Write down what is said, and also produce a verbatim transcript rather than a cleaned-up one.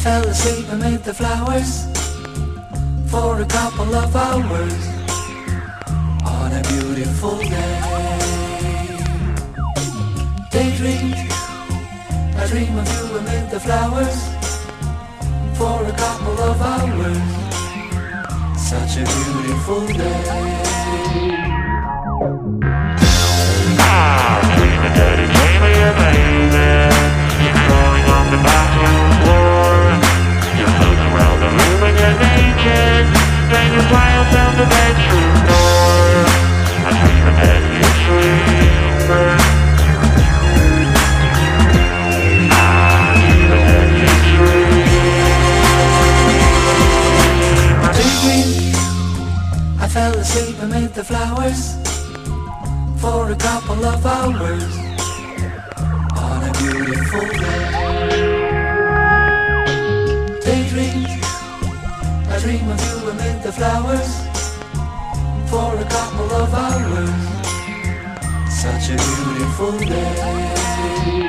fell asleep amid the flowers for a couple of hours on a beautiful day. Daydream, I dream of you amid the flowers for a couple of hours. Such a beautiful day. Ah, dreaming that it's only a baby. You're crawling on the bathroom floor. You're floating around the room and you're naked. Then you fly out down the bedroom door. I'm dreaming that you sleep. Ah, dreaming that you sleep. Daydream, I fell asleep amid the flowers for a couple of hours on a beautiful day. Daydream, I dream of you amid the flowers for a couple of hours. Such a beautiful day.